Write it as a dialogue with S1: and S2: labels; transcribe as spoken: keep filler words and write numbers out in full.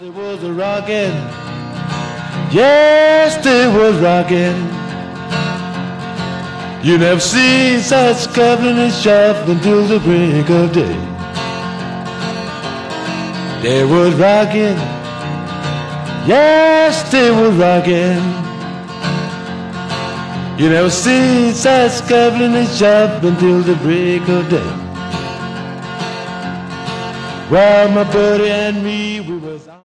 S1: There was a rockin', yes, there was rockin'. You never seen such coupling and shuffling till the break of day. There was rockin', yes, there was rockin'. You never seen such coupling and shuffling till the break of day. Well, my buddy and me, we was out.